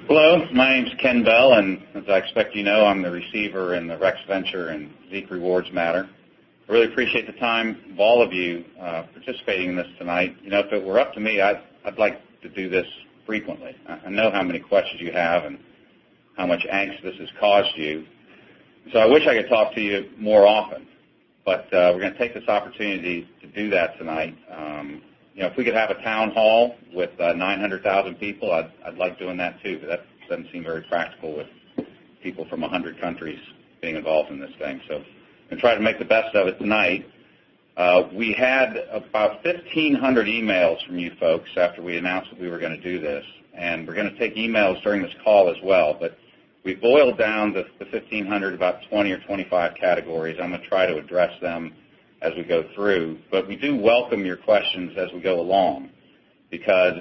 Hello, my name's Ken Bell, and as I expect you know, I'm the receiver in the Rex Venture and Zeek Rewards matter. I really appreciate the time of all of you participating in this tonight. You know, if it were up to me, I'd like to do this frequently. I know how many questions you have and how much angst this has caused you. So I wish I could talk to you more often, but we're going to take this opportunity to do that tonight. You know, if we could have a town hall with 900,000 people, I'd like doing that too, but that doesn't seem very practical with people from 100 countries being involved in this thing. So I'm going to try to make the best of it tonight. We had about 1,500 emails from you folks after we announced that we were going to do this, and we're going to take emails during this call as well, but we boiled down the 1,500 about 20 or 25 categories. I'm going to try to address them as we go through, but we do welcome your questions as we go along because,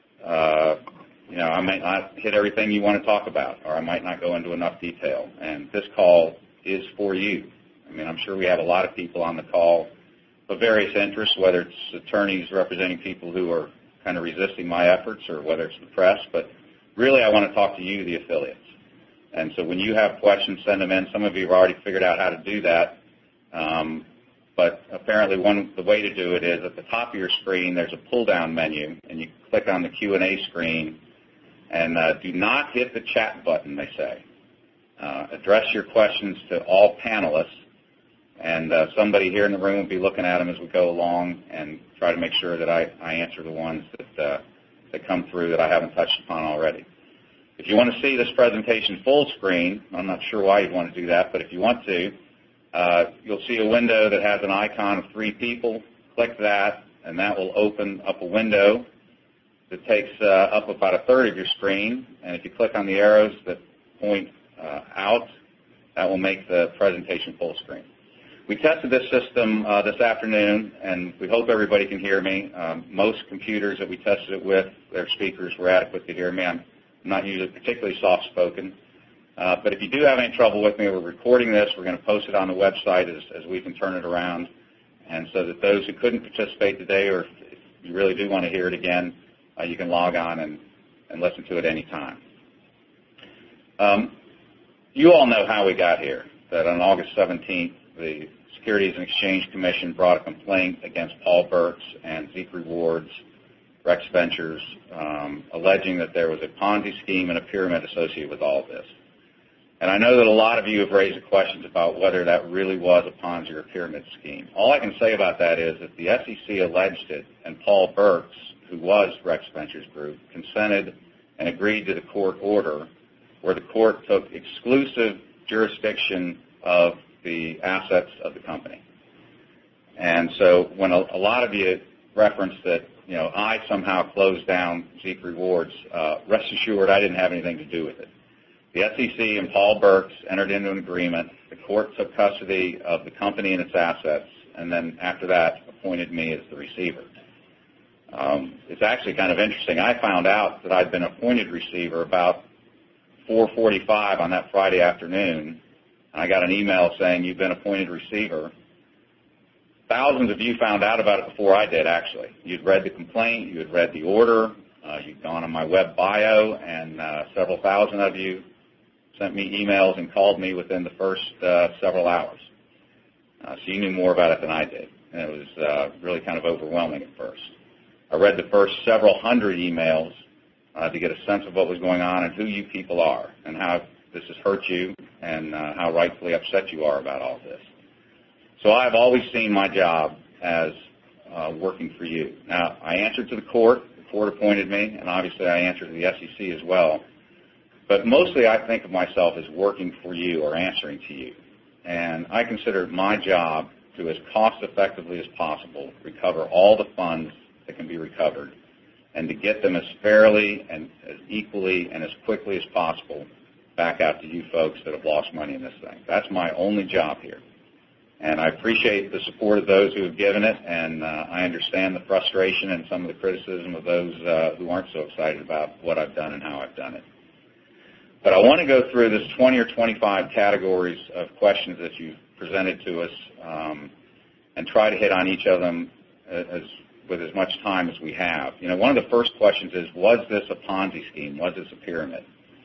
you know, I might not hit everything you want to talk about, or I might not go into enough detail, and this call is for you. I mean, I'm sure we have a lot of people on the call of various interests, whether it's attorneys representing people who are kind of resisting my efforts or whether it's the press, but really I want to talk to you, the affiliates. And so when you have questions, send them in. Some of you have already figured out how to do that. But apparently the way to do it is at the top of your screen, there's a pull-down menu, and you click on the Q&A screen, and do not hit the chat button, they say. Address your questions to all panelists, and somebody here in the room will be looking at them as we go along and try to make sure that I answer the ones that come through that I haven't touched upon already. If you want to see this presentation full screen, I'm not sure why you'd want to do that, but if you want to, you'll see a window that has an icon of 3 people. Click that, and that will open up a window that takes up about a third of your screen. And if you click on the arrows that point out, that will make the presentation full screen. We tested this system this afternoon, and we hope everybody can hear me. Most computers that we tested it with, their speakers were adequate to hear me. I'm not usually particularly soft-spoken. But if you do have any trouble with me, we're recording this. We're going to post it on the website as we can turn it around. And so that those who couldn't participate today, or if you really do want to hear it again, you can log on and listen to it any time. You all know how we got here, that on August 17th, the Securities and Exchange Commission brought a complaint against Paul Burks and Zeek Rewards, Rex Ventures, alleging that there was a Ponzi scheme and a pyramid associated with all of this. And I know that a lot of you have raised questions about whether that really was a Ponzi or a pyramid scheme. All I can say about that is that the SEC alleged it, and Paul Burks, who was Rex Ventures Group, consented and agreed to the court order where the court took exclusive jurisdiction of the assets of the company. And so when a lot of you referenced that, you know, I somehow closed down Zeek Rewards, rest assured I didn't have anything to do with it. The SEC and Paul Burks entered into an agreement. The court took custody of the company and its assets, and then after that appointed me as the receiver. It's actually kind of interesting. I found out that I'd been appointed receiver about 4:45 on that Friday afternoon, and I got an email saying, "You've been appointed receiver." Thousands of you found out about it before I did, actually. You'd read the complaint, you had read the order, you'd gone on my web bio, and several thousand of you sent me emails and called me within the first several hours. So you knew more about it than I did, and it was really kind of overwhelming at first. I read the first several hundred emails to get a sense of what was going on and who you people are and how this has hurt you and how rightfully upset you are about all this. So I've always seen my job as working for you. Now, I answered to the court. The court appointed me, and obviously I answered to the SEC as well. But mostly I think of myself as working for you or answering to you. And I consider it my job to, as cost-effectively as possible, recover all the funds that can be recovered and to get them as fairly and as equally and as quickly as possible back out to you folks that have lost money in this thing. That's my only job here. And I appreciate the support of those who have given it, and I understand the frustration and some of the criticism of those who aren't so excited about what I've done and how I've done it. But I want to go through this 20 or 25 categories of questions that you've presented to us and try to hit on each of them with as much time as we have. You know, one of the first questions is, was this a Ponzi scheme? Was this a pyramid?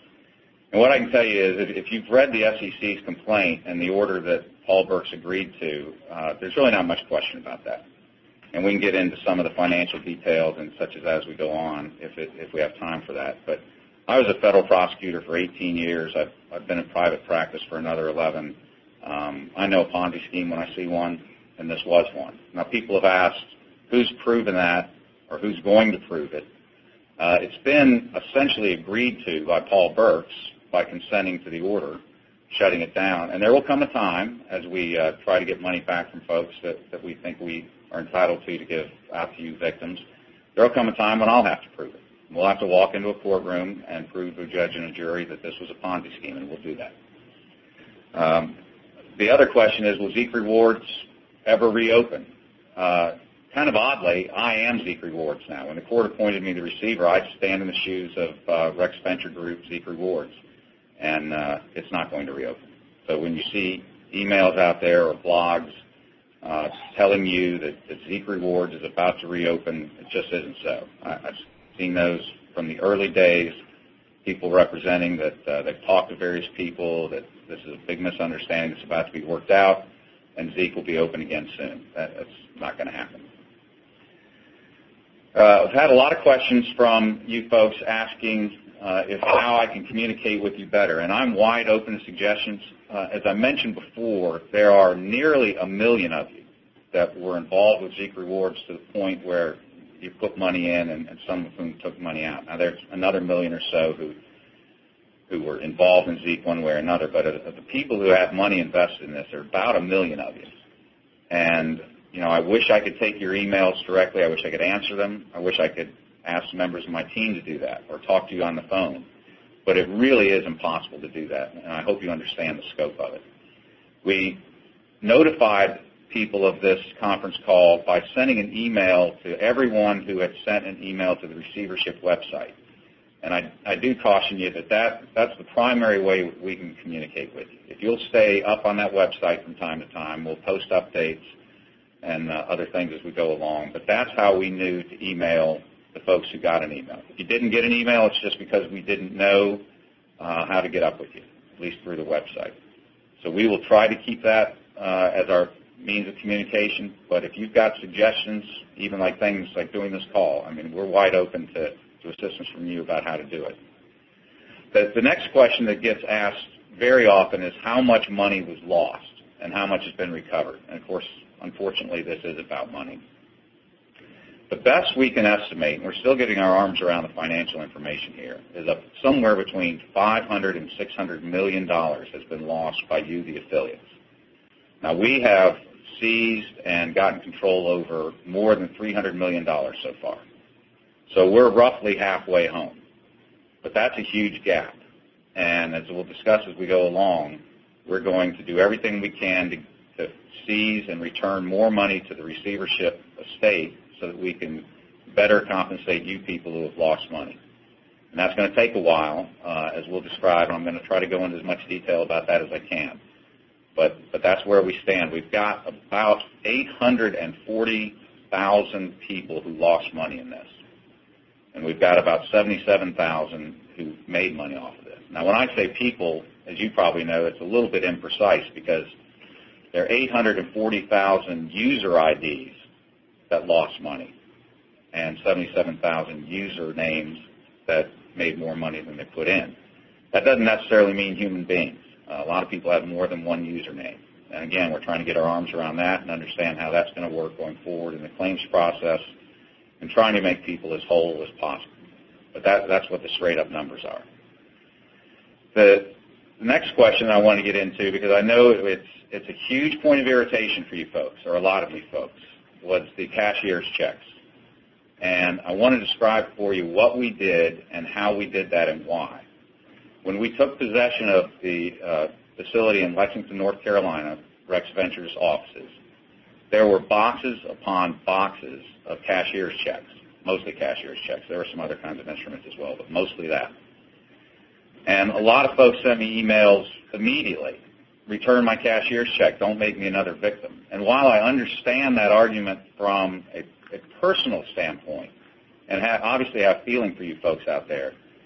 And what I can tell you is if you've read the SEC's complaint and the order that Paul Burks agreed to, there's really not much question about that. And we can get into some of the financial details and such as we go on if we have time for that. But I was a federal prosecutor for 18 years. I've been in private practice for another 11. I know a Ponzi scheme when I see one, and this was one. Now, people have asked, who's proven that or who's going to prove it? It's been essentially agreed to by Paul Burks by consenting to the order, shutting it down. And there will come a time as we try to get money back from folks that we think we are entitled to give out to you victims. There will come a time when I'll have to prove it. We'll have to walk into a courtroom and prove to a judge and a jury that this was a Ponzi scheme, and we'll do that. The other question is, will Zeek Rewards ever reopen? Kind of oddly, I am Zeek Rewards now. When the court appointed me the receiver, I stand in the shoes of Rex Venture Group, Zeek Rewards, and it's not going to reopen. So when you see emails out there or blogs telling you that Zeek Rewards is about to reopen, it just isn't so. I've seen those from the early days, people representing that they've talked to various people, that this is a big misunderstanding that's about to be worked out, and Zeek will be open again soon. That's not going to happen. I've had a lot of questions from you folks asking how I can communicate with you better, and I'm wide open to suggestions. As I mentioned before, there are nearly 1 million of you that were involved with Zeek Rewards to the point where you put money in and some of whom took money out. Now, there's another 1 million or so who were involved in Zeek one way or another, but of the people who have money invested in this, there are about 1 million of you. And, you know, I wish I could take your emails directly. I wish I could answer them. I wish I could ask members of my team to do that or talk to you on the phone. But it really is impossible to do that, and I hope you understand the scope of it. We notified people of this conference call by sending an email to everyone who had sent an email to the receivership website. And I do caution you that's the primary way we can communicate with you. If you'll stay up on that website from time to time, we'll post updates and other things as we go along. But that's how we knew to email the folks who got an email. If you didn't get an email, it's just because we didn't know how to get up with you, at least through the website. So we will try to keep that as our means of communication. But if you've got suggestions, even like things like doing this call, I mean, we're wide open to assistance from you about how to do it. The next question that gets asked very often is how much money was lost and how much has been recovered. And, of course, unfortunately, this is about money. The best we can estimate, and we're still getting our arms around the financial information here, is up somewhere between $500 and $600 million has been lost by you, the affiliates. Now, we have seized and gotten control over more than $300 million so far. So we're roughly halfway home. But that's a huge gap. And as we'll discuss as we go along, we're going to do everything we can to seize and return more money to the receivership estate so that we can better compensate you people who have lost money. And that's going to take a while, as we'll describe, and I'm going to try to go into as much detail about that as I can. But that's where we stand. We've got about 840,000 people who lost money in this. And we've got about 77,000 who made money off of this. Now, when I say people, as you probably know, it's a little bit imprecise because there are 840,000 user IDs that lost money and 77,000 user names that made more money than they put in. That doesn't necessarily mean human beings. A lot of people have more than one username. And again, we're trying to get our arms around that and understand how that's going to work going forward in the claims process and trying to make people as whole as possible. But that's what the straight-up numbers are. The next question I want to get into, because I know it's a huge point of irritation for you folks, or a lot of you folks, was the cashier's checks. And I want to describe for you what we did and how we did that and why. When we took possession of the facility in Lexington, North Carolina, Rex Ventures offices, there were boxes upon boxes of cashier's checks, mostly cashier's checks. There were some other kinds of instruments as well, but mostly that. And a lot of folks sent me emails immediately. Return my cashier's check. Don't make me another victim. And while I understand that argument from a personal standpoint and obviously have feeling for you folks out there,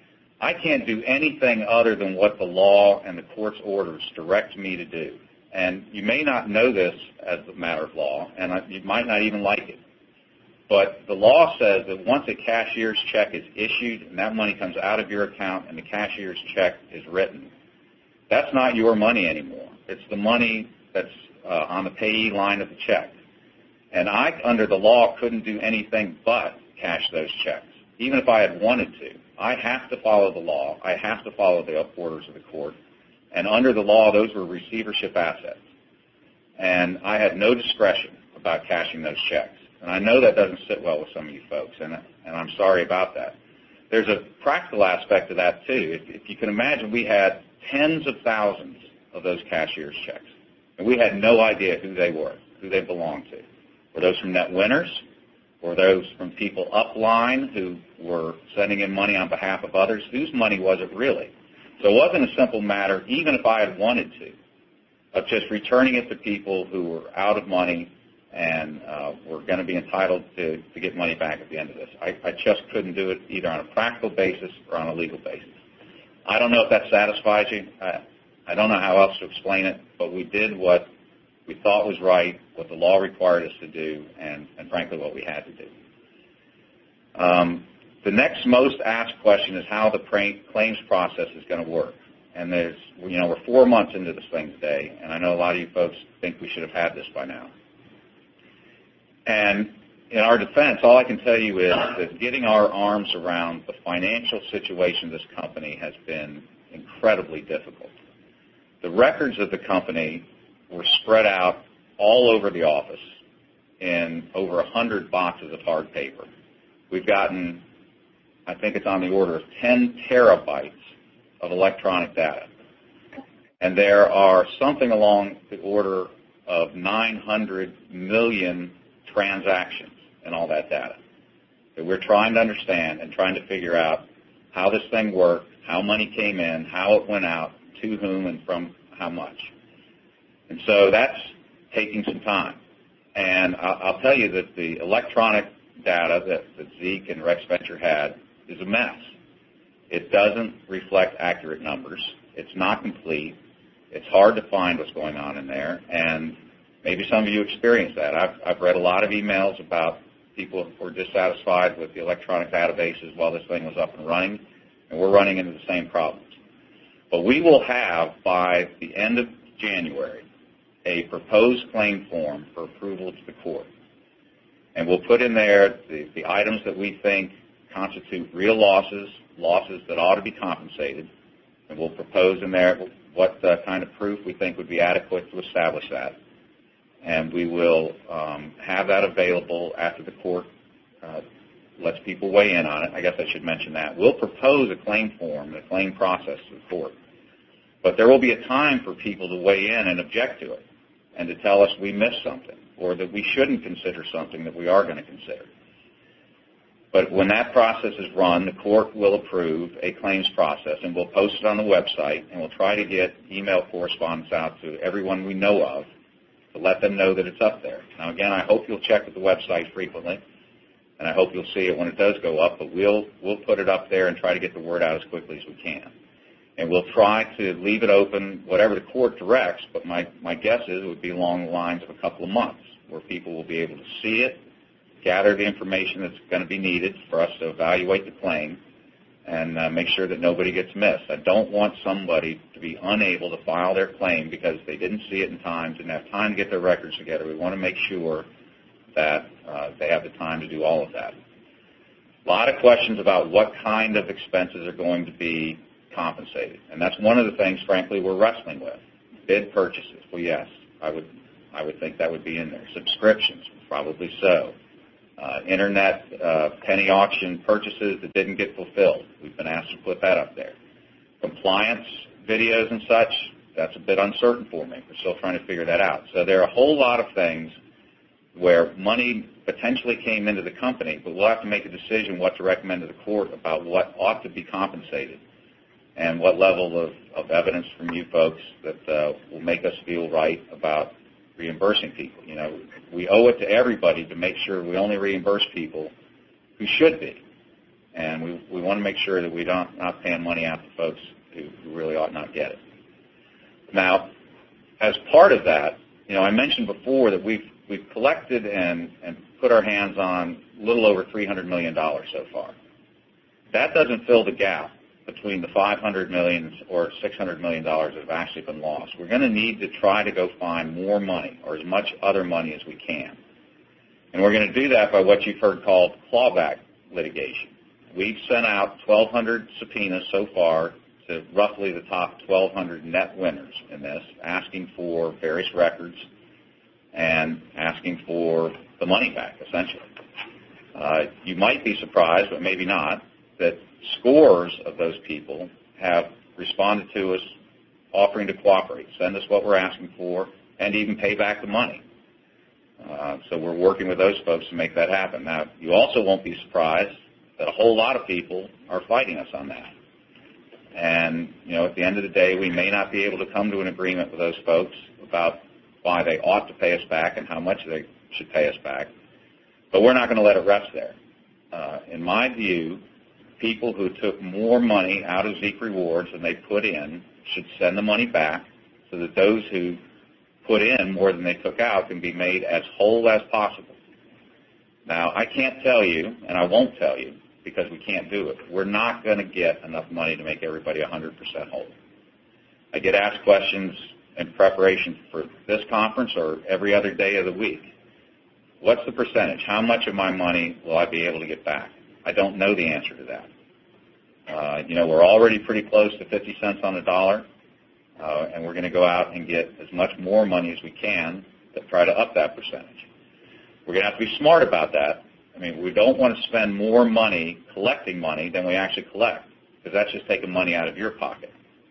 I can't do anything other than what the law and the court's orders direct me to do. And you may not know this as a matter of law, and you might not even like it. But the law says that once a cashier's check is issued and that money comes out of your account and the cashier's check is written, that's not your money anymore. It's the money that's on the payee line of the check. And I, under the law, couldn't do anything but cash those checks, even if I had wanted to. I have to follow the law. I have to follow the orders of the court. And under the law, those were receivership assets. And I had no discretion about cashing those checks. And I know that doesn't sit well with some of you folks, and I'm sorry about that. There's a practical aspect to that, too. If you can imagine, we had tens of thousands of those cashier's checks, and we had no idea who they were, who they belonged to. Were those from net winners? Were those from people upline who were sending in money on behalf of others? Whose money was it really? So it wasn't a simple matter, even if I had wanted to, of just returning it to people who were out of money and were going to be entitled to get money back at the end of this. I just couldn't do it either on a practical basis or on a legal basis. I don't know if that satisfies you. I don't know how else to explain it, but we did what we thought was right, what the law required us to do, and frankly, what we had to do. The next most asked question is how the claims process is going to work. And we're 4 months into this thing today, and I know a lot of you folks think we should have had this by now. And in our defense, all I can tell you is that getting our arms around the financial situation of this company has been incredibly difficult. The records of the company were spread out all over the office in over 100 boxes of hard paper. We've gotten, I think it's on the order of 10 terabytes of electronic data. And there are something along the order of 900 million transactions in all that data that we're trying to understand and trying to figure out how this thing worked, how money came in, how it went out, to whom and from how much. And so that's taking some time. And I'll tell you that the electronic data that Zeke and Rex Venture had is a mess. It doesn't reflect accurate numbers. It's not complete. It's hard to find what's going on in there. And maybe some of you experienced that. I've read a lot of emails about people who were dissatisfied with the electronic databases while this thing was up and running, and we're running into the same problems. But we will have, by the end of January, a proposed claim form for approval to the court. And we'll put in there the items that we think constitute real losses, losses that ought to be compensated, and we'll propose in there what kind of proof we think would be adequate to establish that. And we will have that available after the court lets people weigh in on it. I guess I should mention that. We'll propose a claim form, a claim process to the court. But there will be a time for people to weigh in and object to it and to tell us we missed something or that we shouldn't consider something that we are going to consider. But when that process is run, the court will approve a claims process, and we'll post it on the website, and we'll try to get email correspondence out to everyone we know of to let them know that it's up there. Now, again, I hope you'll check with the website frequently, and I hope you'll see it when it does go up, but we'll put it up there and try to get the word out as quickly as we can. And we'll try to leave it open, whatever the court directs, but my guess is it would be along the lines of a couple of months where people will be able to see it, gather the information that's going to be needed for us to evaluate the claim, and make sure that nobody gets missed. I don't want somebody to be unable to file their claim because they didn't see it in time, didn't have time to get their records together. We want to make sure that they have the time to do all of that. A lot of questions about what kind of expenses are going to be compensated, and that's one of the things, frankly, we're wrestling with. Bid purchases, well, yes, I would think that would be in there. Subscriptions, probably so. Internet penny auction purchases that didn't get fulfilled. We've been asked to put that up there. Compliance videos and such, that's a bit uncertain for me. We're still trying to figure that out. So there are a whole lot of things where money potentially came into the company, but we'll have to make a decision what to recommend to the court about what ought to be compensated and what level of evidence from you folks that will make us feel right about reimbursing people. You know, we owe it to everybody to make sure we only reimburse people who should be. and we want to make sure that we're not paying money out to folks who really ought not get it. Now, as part of that, I mentioned before that we've collected and put our hands on a little over $300 million so far. That doesn't fill the gap between the $500 million or $600 million that have actually been lost. We're going to need to try to go find more money, or as much other money as we can. And we're going to do that by what you've heard called clawback litigation. We've sent out 1,200 subpoenas so far to roughly the top 1,200 net winners in this, asking for various records and asking for the money back, essentially. You might be surprised, but maybe not, that scores of those people have responded to us offering to cooperate, send us what we're asking for, and even pay back the money. So we're working with those folks to make that happen. Now, you also won't be surprised that a whole lot of people are fighting us on that. And, at the end of the day, we may not be able to come to an agreement with those folks about why they ought to pay us back and how much they should pay us back. But we're not going to let it rest there. In my view, people who took more money out of Zeek Rewards than they put in should send the money back so that those who put in more than they took out can be made as whole as possible. Now, I can't tell you, and I won't tell you, because we can't do it. We're not going to get enough money to make everybody 100% whole. I get asked questions in preparation for this conference or every other day of the week. What's the percentage? How much of my money will I be able to get back? I don't know the answer to that. We're already pretty close to 50 cents on the dollar, and we're going to go out and get as much more money as we can to try to up that percentage. We're going to have to be smart about that. We don't want to spend more money collecting money than we actually collect, because that's just taking money out of your pocket.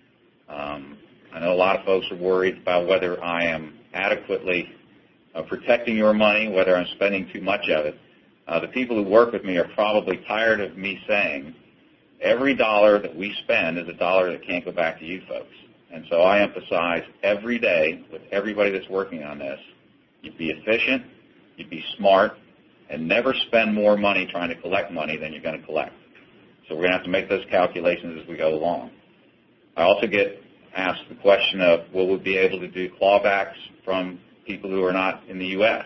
I know a lot of folks are worried about whether I am adequately protecting your money, whether I'm spending too much of it. The people who work with me are probably tired of me saying every dollar that we spend is a dollar that can't go back to you folks. And so I emphasize every day with everybody that's working on this, you'd be efficient, you'd be smart, and never spend more money trying to collect money than you're going to collect. So we're going to have to make those calculations as we go along. I also get asked the question of, will we be able to do clawbacks from people who are not in the U.S.?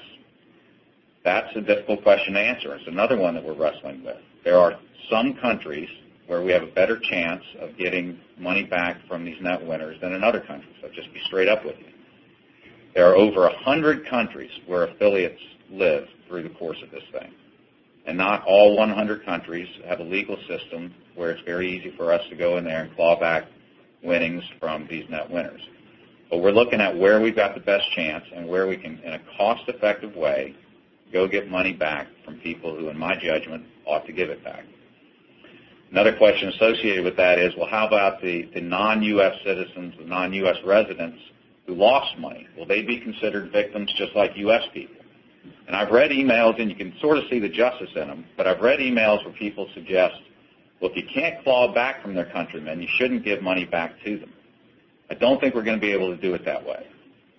That's a difficult question to answer. It's another one that we're wrestling with. There are some countries where we have a better chance of getting money back from these net winners than in other countries. I'll just be straight up with you. There are over 100 countries where affiliates live through the course of this thing. And not all 100 countries have a legal system where it's very easy for us to go in there and claw back winnings from these net winners. But we're looking at where we've got the best chance and where we can, in a cost-effective way, go get money back from people who, in my judgment, ought to give it back. Another question associated with that is, well, how about the non-U.S. citizens, the non-U.S. residents who lost money? Will they be considered victims just like U.S. people? And I've read emails, and you can sort of see the justice in them, but I've read emails where people suggest, well, if you can't claw back from their countrymen, you shouldn't give money back to them. I don't think we're going to be able to do it that way.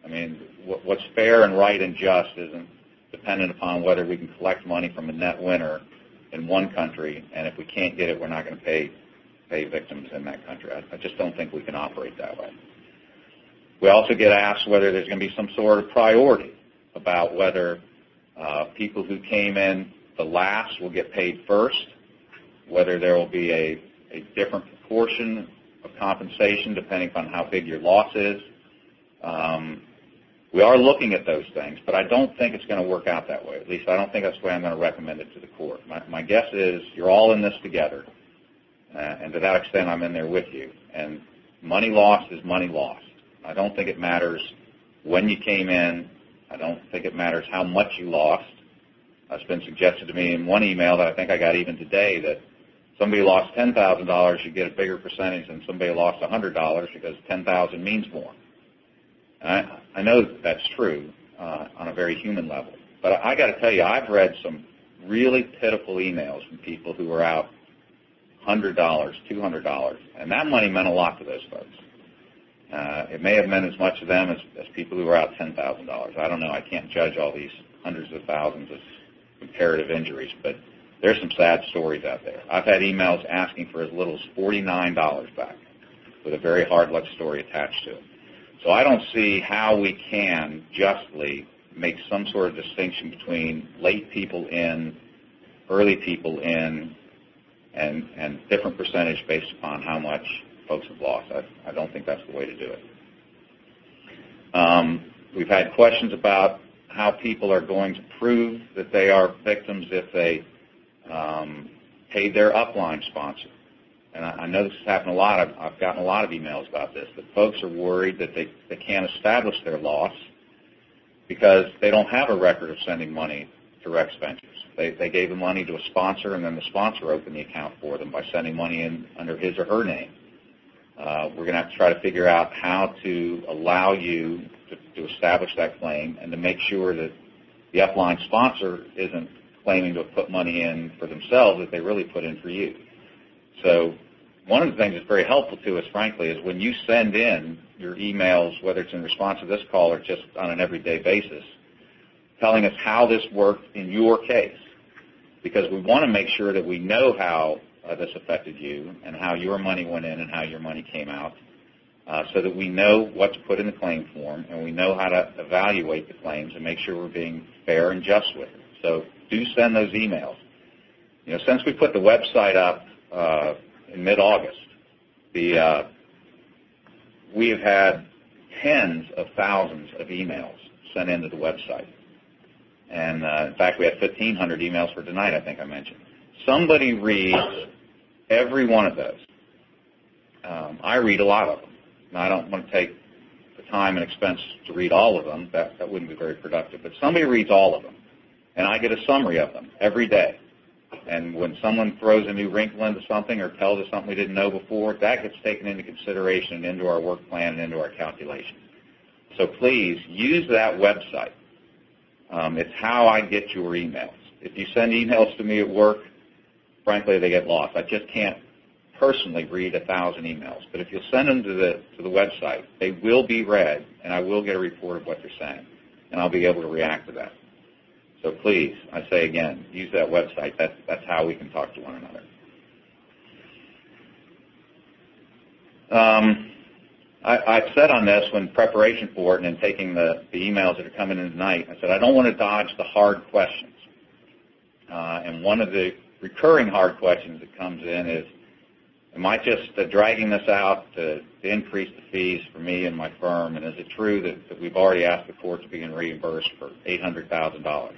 What's fair and right and just isn't dependent upon whether we can collect money from a net winner in one country, and if we can't get it, we're not going to pay victims in that country. I just don't think we can operate that way. We also get asked whether there's going to be some sort of priority about whether people who came in the last will get paid first, whether there will be a different proportion of compensation depending upon how big your loss is. We are looking at those things, but I don't think it's going to work out that way. At least I don't think that's the way I'm going to recommend it to the court. My guess is you're all in this together, and to that extent I'm in there with you. And money lost is money lost. I don't think it matters when you came in. I don't think it matters how much you lost. It's been suggested to me in one email that I think I got even today that somebody lost $10,000 should get a bigger percentage than somebody lost $100 because $10,000 means more. I know that's true on a very human level. But I got to tell you, I've read some really pitiful emails from people who were out $100, $200, and that money meant a lot to those folks. It may have meant as much to them as people who were out $10,000. I don't know. I can't judge all these hundreds of thousands of comparative injuries, but there's some sad stories out there. I've had emails asking for as little as $49 back with a very hard luck story attached to it. So I don't see how we can justly make some sort of distinction between late people in, early people in, and different percentage based upon how much folks have lost. I don't think that's the way to do it. We've had questions about how people are going to prove that they are victims if they paid their upline sponsor. And I know this has happened a lot. I've gotten a lot of emails about this, that folks are worried that they can't establish their loss because they don't have a record of sending money to Rex Ventures. They gave the money to a sponsor, and then the sponsor opened the account for them by sending money in under his or her name. We're going to have to try to figure out how to allow you to establish that claim and to make sure that the upline sponsor isn't claiming to have put money in for themselves that they really put in for you. So one of the things that's very helpful to us, frankly, is when you send in your emails, whether it's in response to this call or just on an everyday basis, telling us how this worked in your case, because we want to make sure that we know how this affected you and how your money went in and how your money came out, so that we know what to put in the claim form and we know how to evaluate the claims and make sure we're being fair and just with it. So do send those emails. You know, since we put the website up in mid-August, we have had tens of thousands of emails sent into the website. And, in fact, we had 1,500 emails for tonight, I think I mentioned. Somebody reads every one of those. I read a lot of them. Now, I don't want to take the time and expense to read all of them. That wouldn't be very productive. But somebody reads all of them, and I get a summary of them every day. And when someone throws a new wrinkle into something or tells us something we didn't know before, that gets taken into consideration and into our work plan and into our calculations. So please use that website. It's how I get your emails. If you send emails to me at work, frankly, they get lost. I just can't personally read 1,000 emails. But if you'll send them to the website, they will be read, and I will get a report of what they're saying, and I'll be able to react to that. So please, I say again, use that website. That's how we can talk to one another. I've said on this when preparation for it and in taking the emails that are coming in tonight, I said I don't want to dodge the hard questions. And one of the recurring hard questions that comes in is, am I just dragging this out to increase the fees for me and my firm? And is it true that we've already asked the court to begin reimbursed for $800,000?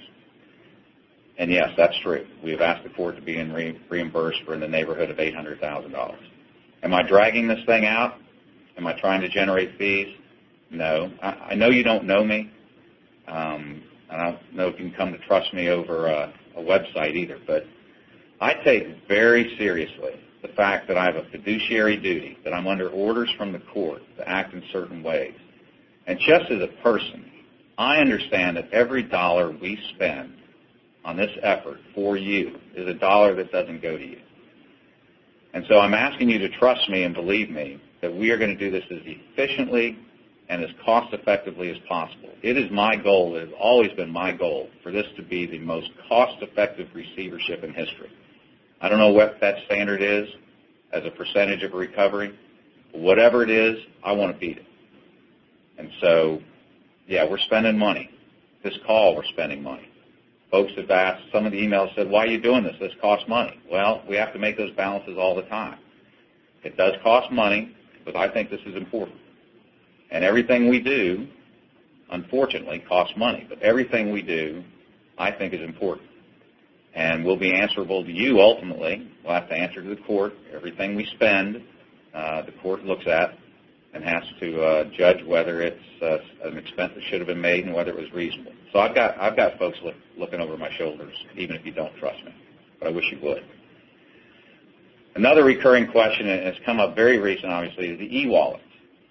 And yes, that's true. We have asked the court to begin reimbursed for in the neighborhood of $800,000. Am I dragging this thing out? Am I trying to generate fees? No. I know you don't know me. I don't know if you can come to trust me over a website either, but I take very seriously the fact that I have a fiduciary duty, that I'm under orders from the court to act in certain ways. And just as a person, I understand that every dollar we spend on this effort for you is a dollar that doesn't go to you. And so I'm asking you to trust me and believe me that we are going to do this as efficiently and as cost-effectively as possible. It is my goal, it has always been my goal, for this to be the most cost-effective receivership in history. I don't know what that standard is as a percentage of recovery. But whatever it is, I want to beat it. And so, yeah, we're spending money. This call, we're spending money. Folks have asked, some of the emails said, why are you doing this? This costs money. Well, we have to make those balances all the time. It does cost money, but I think this is important. And everything we do, unfortunately, costs money. But everything we do, I think, is important. And we'll be answerable to you ultimately. We'll have to answer to the court. Everything we spend, the court looks at and has to judge whether it's an expense that should have been made and whether it was reasonable. So I've got folks looking over my shoulders, even if you don't trust me. But I wish you would. Another recurring question, and it's come up very recent, obviously, is the e-wallets.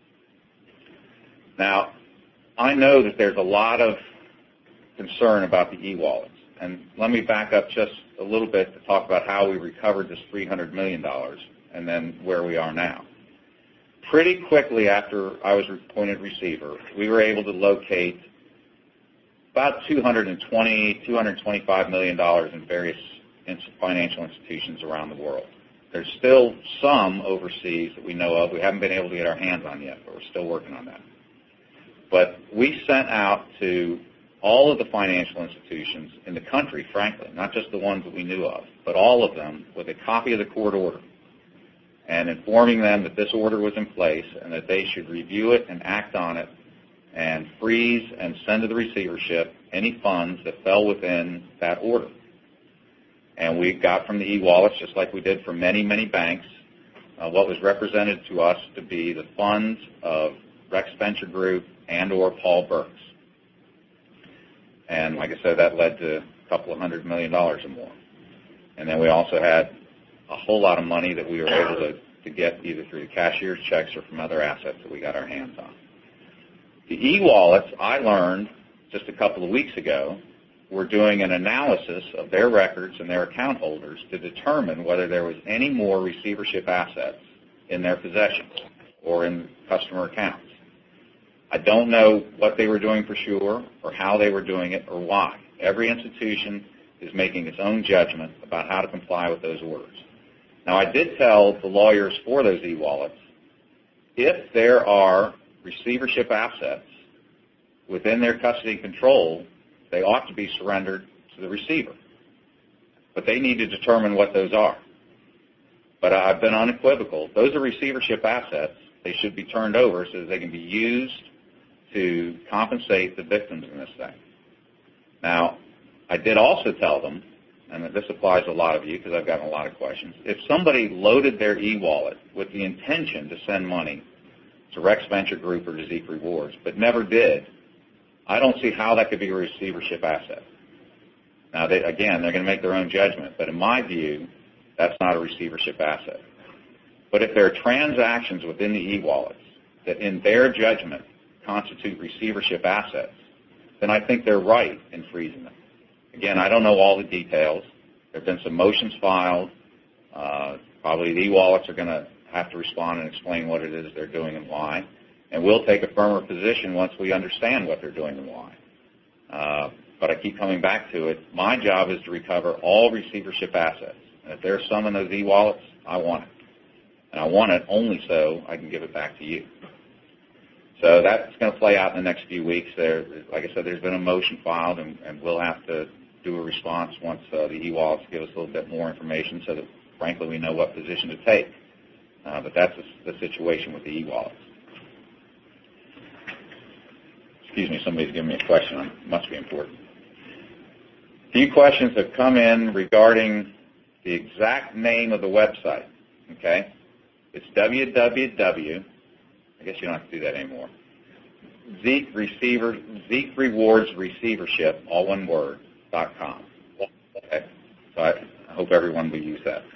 Now, I know that there's a lot of concern about the e-wallets. And let me back up just a little bit to talk about how we recovered this $300 million and then where we are now. Pretty quickly after I was appointed receiver, we were able to locate about $225 million in various financial institutions around the world. There's still some overseas that we know of. We haven't been able to get our hands on yet, but we're still working on that. But we sent out to all of the financial institutions in the country, frankly, not just the ones that we knew of, but all of them with a copy of the court order and informing them that this order was in place and that they should review it and act on it and freeze and send to the receivership any funds that fell within that order. And we got from the e-wallets, just like we did for many, many banks, what was represented to us to be the funds of Rex Venture Group and or Paul Burks. And like I said, that led to a couple of $100 million or more. And then we also had a whole lot of money that we were able to get either through the cashier's checks or from other assets that we got our hands on. The e-wallets, I learned just a couple of weeks ago, were doing an analysis of their records and their account holders to determine whether there was any more receivership assets in their possession or in customer accounts. I don't know what they were doing for sure or how they were doing it or why. Every institution is making its own judgment about how to comply with those orders. Now, I did tell the lawyers for those e-wallets, if there are receivership assets within their custody and control, they ought to be surrendered to the receiver. But they need to determine what those are. But I've been unequivocal. Those are receivership assets. They should be turned over so that they can be used to compensate the victims in this thing. Now, I did also tell them, and this applies to a lot of you because I've gotten a lot of questions, if somebody loaded their e-wallet with the intention to send money to Rex Venture Group or to Zeek Rewards, but never did, I don't see how that could be a receivership asset. Now, again, they're going to make their own judgment, but in my view, that's not a receivership asset. But if there are transactions within the e-wallets that in their judgment constitute receivership assets, then I think they're right in freezing them. Again, I don't know all the details. There have been some motions filed. Probably the e-wallets are going to have to respond and explain what it is they're doing and why. And we'll take a firmer position once we understand what they're doing and why. But I keep coming back to it. My job is to recover all receivership assets. And if there's some in those e-wallets, I want it. And I want it only so I can give it back to you. So that's going to play out in the next few weeks. Like I said, there's been a motion filed, and we'll have to do a response once the e-wallets give us a little bit more information so that, frankly, we know what position to take. But that's the situation with the e-wallets. Excuse me, somebody's giving me a question. It must be important. A few questions have come in regarding the exact name of the website. Okay? It's www. I guess you don't have to do that anymore. Zeek Rewards Receivership, all one word, .com. Okay? So I hope everyone will use that.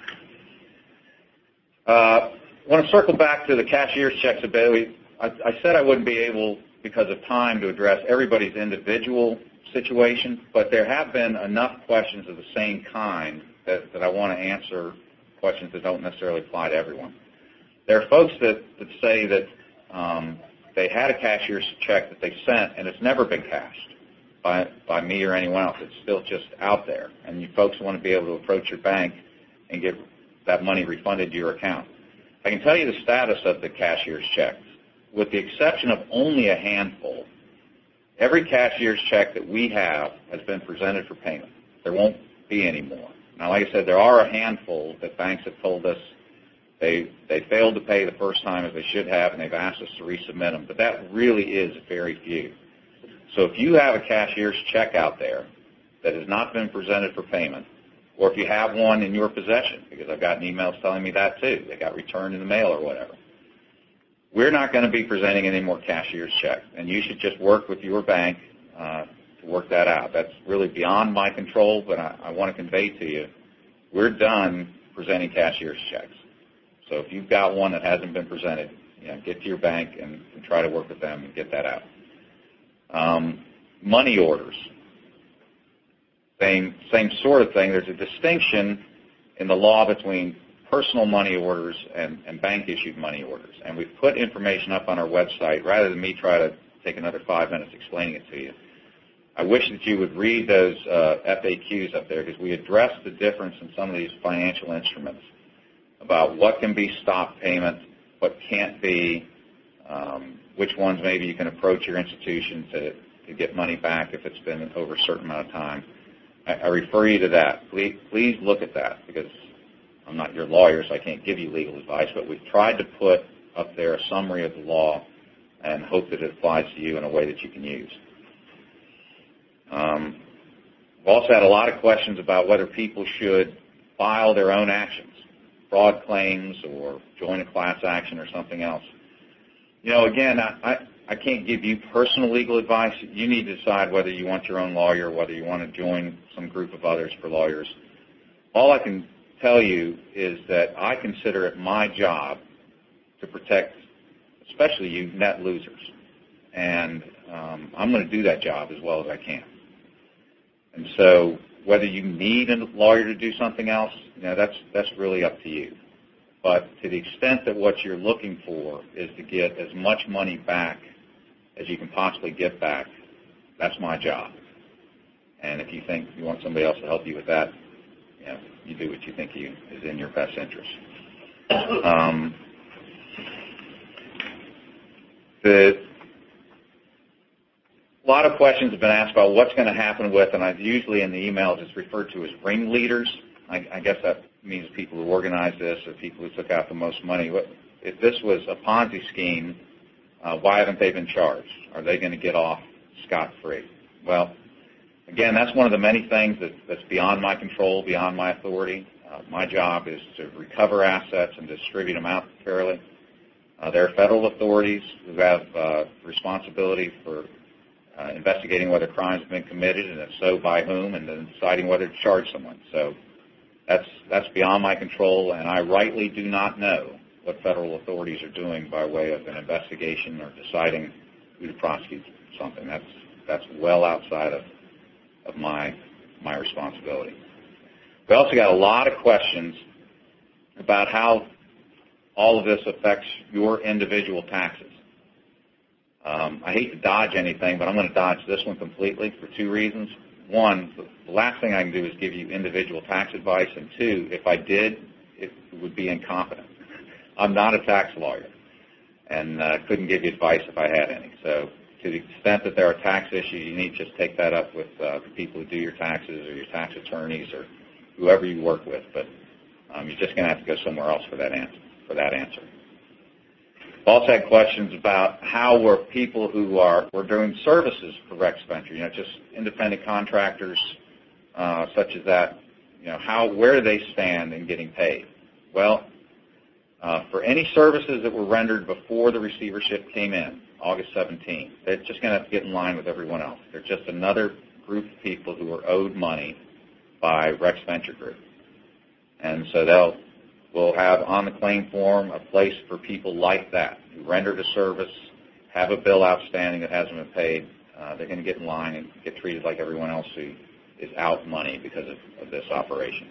I want to circle back to the cashier's checks a bit. I said I wouldn't be able, because of time, to address everybody's individual situation, but there have been enough questions of the same kind that I want to answer questions that don't necessarily apply to everyone. There are folks that say that they had a cashier's check that they sent, and it's never been cashed by me or anyone else. It's still just out there, and you folks want to be able to approach your bank and get that money refunded to your account. I can tell you the status of the cashier's checks. With the exception of only a handful, every cashier's check that we have has been presented for payment. There won't be any more. Now, like I said, there are a handful that banks have told us they failed to pay the first time as they should have, and they've asked us to resubmit them. But that really is very few. So if you have a cashier's check out there that has not been presented for payment, or if you have one in your possession, because I've gotten emails telling me that too, they got returned in the mail or whatever, we're not going to be presenting any more cashier's checks, and you should just work with your bank to work that out. That's really beyond my control, but I want to convey to you, we're done presenting cashier's checks. So if you've got one that hasn't been presented, get to your bank and try to work with them and get that out. Money orders, same sort of thing. There's a distinction in the law between personal money orders and bank-issued money orders. And we've put information up on our website. Rather than me try to take another 5 minutes explaining it to you, I wish that you would read those FAQs up there, because we address the difference in some of these financial instruments about what can be stop payment, what can't be, which ones maybe you can approach your institution to get money back if it's been over a certain amount of time. I refer you to that. Please look at that, because I'm not your lawyer, so I can't give you legal advice, but we've tried to put up there a summary of the law and hope that it applies to you in a way that you can use. We've also had a lot of questions about whether people should file their own actions, fraud claims or join a class action or something else. Again, I can't give you personal legal advice. You need to decide whether you want your own lawyer, whether you want to join some group of others for lawyers. All I can tell you is that I consider it my job to protect especially you net losers. And I'm going to do that job as well as I can. And so whether you need a lawyer to do something else, that's really up to you. But to the extent that what you're looking for is to get as much money back as you can possibly get back, that's my job. And if you think you want somebody else to help you with that, you do what you think is in your best interest. A lot of questions have been asked about what's going to happen with, and I've usually in the emails it's referred to as ringleaders. I guess that means people who organize this or people who took out the most money. If this was a Ponzi scheme, why haven't they been charged? Are they going to get off scot-free? Well, again, that's one of the many things that's beyond my control, beyond my authority. My job is to recover assets and distribute them out fairly. There are federal authorities who have responsibility for investigating whether crimes have been committed, and if so, by whom, and then deciding whether to charge someone. So that's beyond my control, and I rightly do not know what federal authorities are doing by way of an investigation or deciding who to prosecute something. That's well outside of my responsibility. We also got a lot of questions about how all of this affects your individual taxes. I hate to dodge anything, but I'm going to dodge this one completely for two reasons. One, the last thing I can do is give you individual tax advice, and two, if I did, it would be incompetent. I'm not a tax lawyer, and couldn't give you advice if I had any. So to the extent that there are tax issues, you need to just take that up with the people who do your taxes or your tax attorneys or whoever you work with. But you're just going to have to go somewhere else for that answer. We've also had questions about how were people who were doing services for Rex Venture, just independent contractors such as that, where do they stand in getting paid? Well, for any services that were rendered before the receivership came in, August 17th, they're just going to have to get in line with everyone else. They're just another group of people who are owed money by Rex Venture Group. And so we'll have on the claim form a place for people like that who rendered a service, have a bill outstanding that hasn't been paid. They're going to get in line and get treated like everyone else who is out money because of this operation.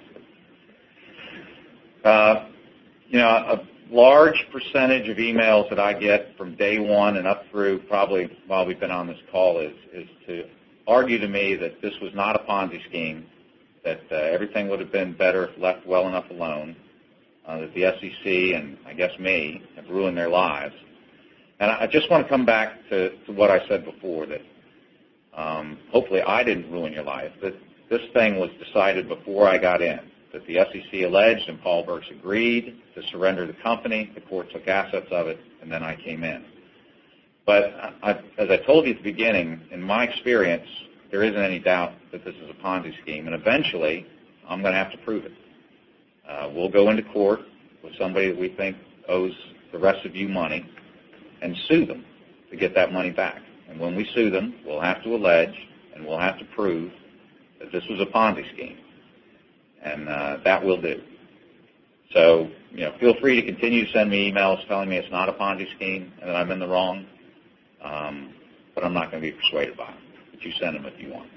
A large percentage of emails that I get from day one and up through probably while we've been on this call is to argue to me that this was not a Ponzi scheme, that everything would have been better if left well enough alone, that the SEC and I guess me have ruined their lives. And I just want to come back to what I said before, that hopefully I didn't ruin your life, that this thing was decided before I got in, that the SEC alleged and Paul Burks agreed to surrender the company, the court took assets of it, and then I came in. But as I told you at the beginning, in my experience, there isn't any doubt that this is a Ponzi scheme, and eventually I'm going to have to prove it. We'll go into court with somebody that we think owes the rest of you money and sue them to get that money back. And when we sue them, we'll have to allege and we'll have to prove that this was a Ponzi scheme. And that will do. So, feel free to continue to send me emails telling me it's not a Ponzi scheme and that I'm in the wrong. But I'm not going to be persuaded by them. But you send them if you want.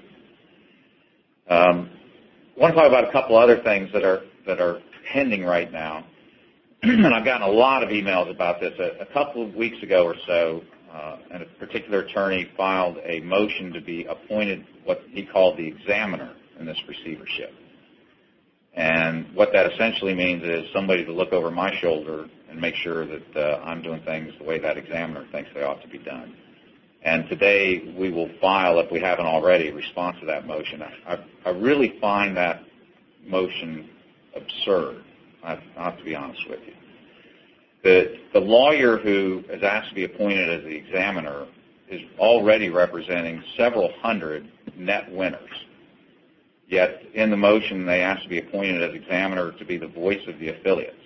I want to talk about a couple other things that are pending right now. And I've gotten a lot of emails about this. A couple of weeks ago or so, and a particular attorney filed a motion to be appointed what he called the examiner in this receivership. And what that essentially means is somebody to look over my shoulder and make sure that I'm doing things the way that examiner thinks they ought to be done. And today we will file, if we haven't already, a response to that motion. I really find that motion absurd, I have to be honest with you. The lawyer who is asked to be appointed as the examiner is already representing several hundred net winners. Yet in the motion they asked to be appointed as examiner to be the voice of the affiliates.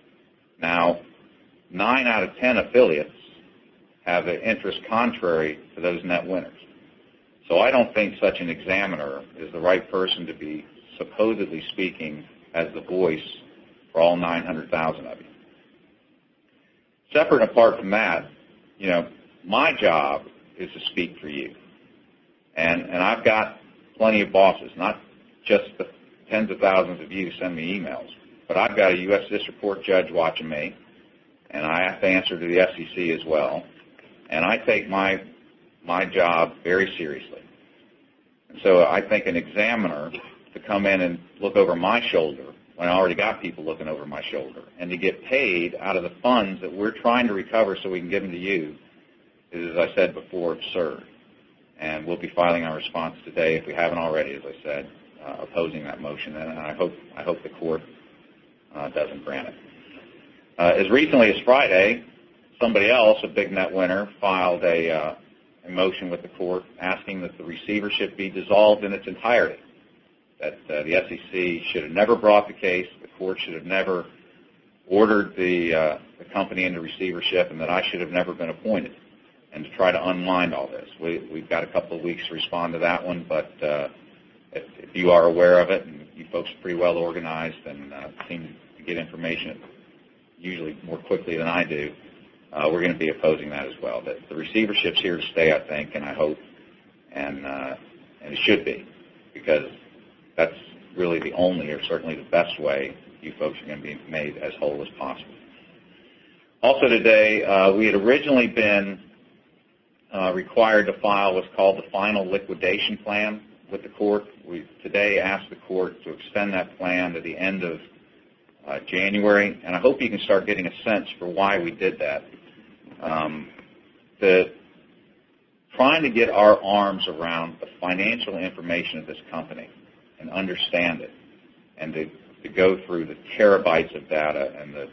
Now, 9 out of 10 affiliates have an interest contrary to those net winners. So I don't think such an examiner is the right person to be supposedly speaking as the voice for all 900,000 of you. Separate and apart from that, my job is to speak for you. And I've got plenty of bosses, not just the tens of thousands of you who send me emails, but I've got a U.S. District Court judge watching me, and I have to answer to the FCC as well. And I take my job very seriously. And so I think an examiner to come in and look over my shoulder when I already got people looking over my shoulder, and to get paid out of the funds that we're trying to recover so we can give them to you is, as I said before, absurd. And we'll be filing our response today, if we haven't already, as I said, opposing that motion. And I hope the court doesn't grant it. As recently as Friday, somebody else, a big net winner, filed a motion with the court asking that the receivership be dissolved in its entirety, that the SEC should have never brought the case, the court should have never ordered the company into receivership, and that I should have never been appointed, and to try to unwind all this. We've got a couple of weeks to respond to that one, but if you are aware of it, and you folks are pretty well organized and seem to get information usually more quickly than I do, we're going to be opposing that as well. The receivership's here to stay, I think, and I hope, and it should be, because that's really the only, or certainly the best way you folks are going to be made as whole as possible. Also today, we had originally been required to file what's called the final liquidation plan with the court. We today asked the court to extend that plan to the end of January, and I hope you can start getting a sense for why we did that. Trying to get our arms around the financial information of this company and understand it, and to go through the terabytes of data and the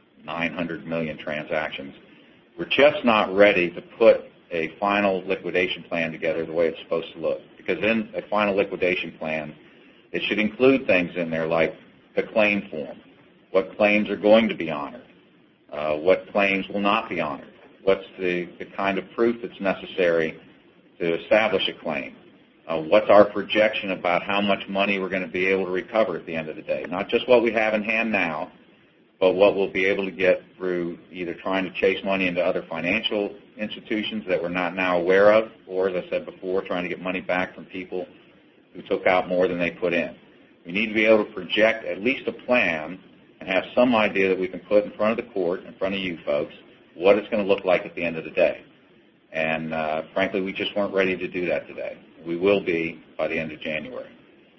900 million transactions. We're just not ready to put a final liquidation plan together the way it's supposed to look, because in a final liquidation plan, it should include things in there like the claim form, what claims are going to be honored, what claims will not be honored, what's the kind of proof that's necessary to establish a claim, what's our projection about how much money we're going to be able to recover at the end of the day, not just what we have in hand now, but what we'll be able to get through either trying to chase money into other financial institutions that we're not now aware of, or, as I said before, trying to get money back from people who took out more than they put in. We need to be able to project at least a plan and have some idea that we can put in front of the court, in front of you folks, what it's going to look like at the end of the day. And frankly, we just weren't ready to do that today. We will be by the end of January.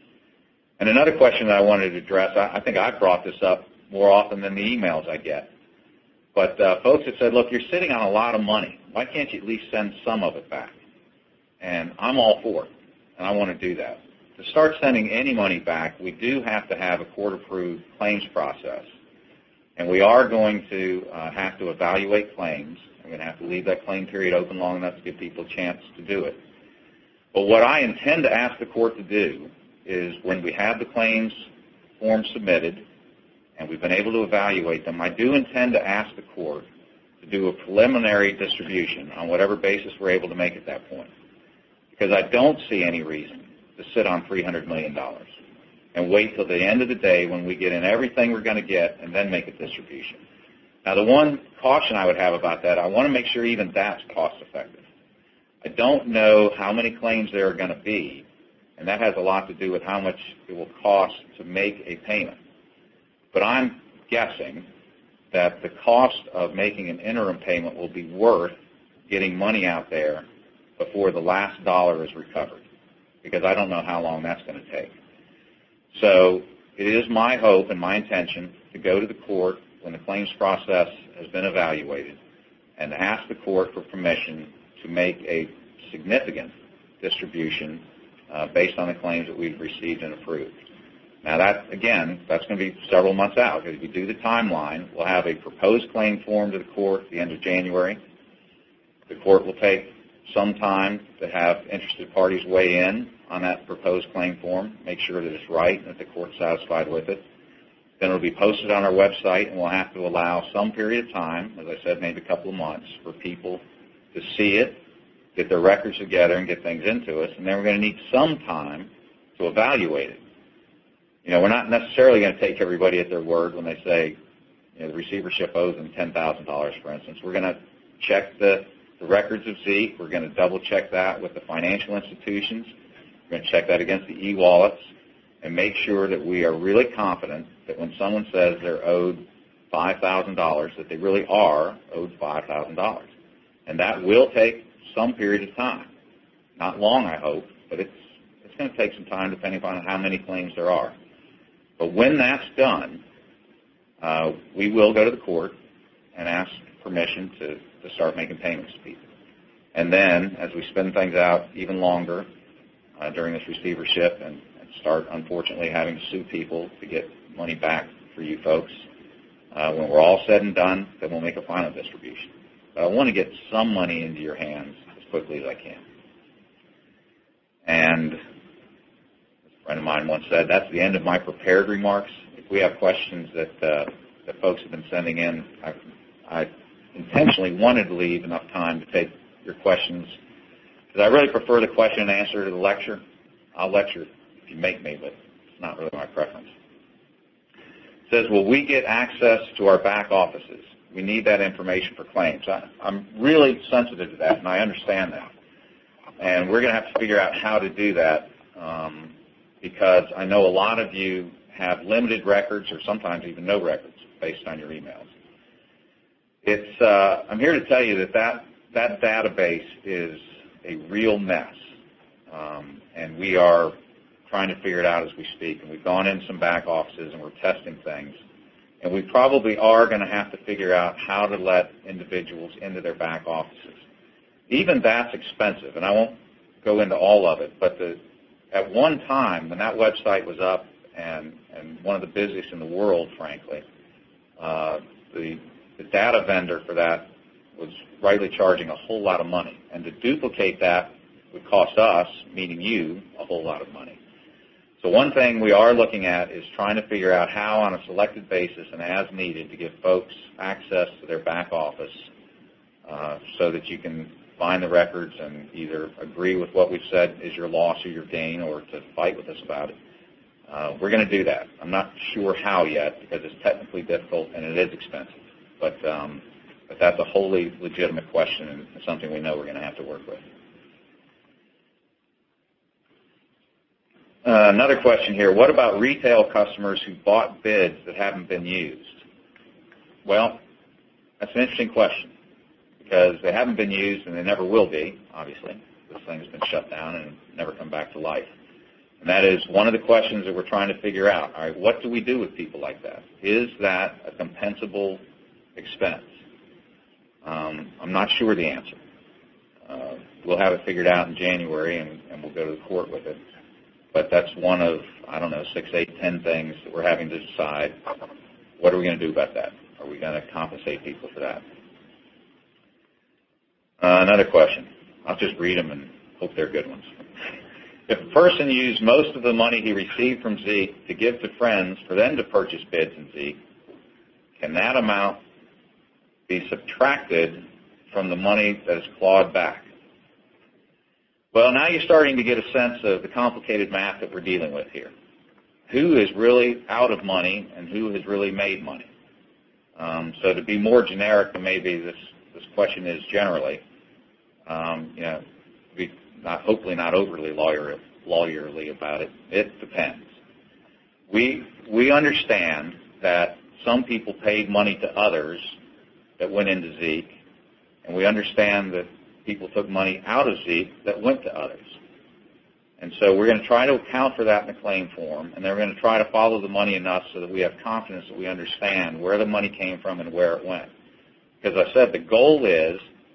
And another question that I wanted to address, I think I've brought this up more often than the emails I get. But folks have said, look, you're sitting on a lot of money. Why can't you at least send some of it back? And I'm all for it, and I want to do that. To start sending any money back, we do have to have a court-approved claims process. And we are going to have to evaluate claims. We're going to have to leave that claim period open long enough to give people a chance to do it. But what I intend to ask the court to do is, when we have the claims form submitted and we've been able to evaluate them, I do intend to ask the court to do a preliminary distribution on whatever basis we're able to make at that point. Because I don't see any reason to sit on $300 million and wait till the end of the day when we get in everything we're going to get and then make a distribution. Now, the one caution I would have about that, I want to make sure even that's cost effective. I don't know how many claims there are going to be, and that has a lot to do with how much it will cost to make a payment. But I'm guessing that the cost of making an interim payment will be worth getting money out there before the last dollar is recovered, because I don't know how long that's going to take. So it is my hope and my intention to go to the court when the claims process has been evaluated and ask the court for permission to make a significant distribution based on the claims that we've received and approved. Now, that's going to be several months out. If we do the timeline, we'll have a proposed claim form to the court at the end of January. The court will take some time to have interested parties weigh in on that proposed claim form, make sure that it's right and that the court's satisfied with it. Then it will be posted on our website, and we'll have to allow some period of time, as I said, maybe a couple of months, for people to see it, get their records together, and get things into us. And then we're going to need some time to evaluate it. We're not necessarily going to take everybody at their word when they say the receivership owes them $10,000, for instance. We're going to check the records of Zeek. We're going to double-check that with the financial institutions. We're going to check that against the e-wallets and make sure that we are really confident that when someone says they're owed $5,000, that they really are owed $5,000. And that will take some period of time. Not long, I hope, but it's going to take some time depending upon how many claims there are. But when that's done, we will go to the court and ask permission to start making payments to people. And then, as we spin things out even longer during this receivership and start, unfortunately, having to sue people to get money back for you folks, when we're all said and done, then we'll make a final distribution. But I want to get some money into your hands as quickly as I can. And a friend of mine once said, that's the end of my prepared remarks. If we have questions that folks have been sending in, I intentionally wanted to leave enough time to take your questions, because I really prefer the question and answer to the lecture. I'll lecture if you make me, but it's not really my preference. It says, will we get access to our back offices? We need that information for claims. I'm really sensitive to that, and I understand that. And we're going to have to figure out how to do that because I know a lot of you have limited records or sometimes even no records based on your emails. I'm here to tell you that database is a real mess, and we are trying to figure it out as we speak. And we've gone in some back offices and we're testing things. And we probably are going to have to figure out how to let individuals into their back offices. Even that's expensive, and I won't go into all of it, but at one time when that website was up and one of the busiest in the world, frankly, the data vendor for that was rightly charging a whole lot of money. And to duplicate that would cost us, meaning you, a whole lot of money. So one thing we are looking at is trying to figure out how, on a selected basis and as needed, to give folks access to their back office so that you can find the records and either agree with what we've said is your loss or your gain or to fight with us about it. We're going to do that. I'm not sure how yet because it's technically difficult and it is expensive. But that's a wholly legitimate question and something we know we're going to have to work with. Another question here. What about retail customers who bought bids that haven't been used? Well, that's an interesting question because they haven't been used and they never will be, obviously. This thing has been shut down and never come back to life. And that is one of the questions that we're trying to figure out. All right, what do we do with people like that? Is that a compensable expense? I'm not sure the answer. We'll have it figured out in January and we'll go to the court with it. But that's one of, 6, 8, 10 things that we're having to decide. What are we going to do about that? Are we going to compensate people for that? Another question. I'll just read them and hope they're good ones. If a person used most of the money he received from Zeek to give to friends for them to purchase bids in Zeek, can that amount be subtracted from the money that is clawed back? Well, now you're starting to get a sense of the complicated math that we're dealing with here. Who is really out of money and who has really made money? So to be more generic than maybe this question is generally, hopefully not overly lawyerly about it. It depends. We understand that some people paid money to others that went into Zeek, and we understand that people took money out of Zeek that went to others. And so we're going to try to account for that in the claim form, and then we're going to try to follow the money enough so that we have confidence that we understand where the money came from and where it went. Because I said the goal is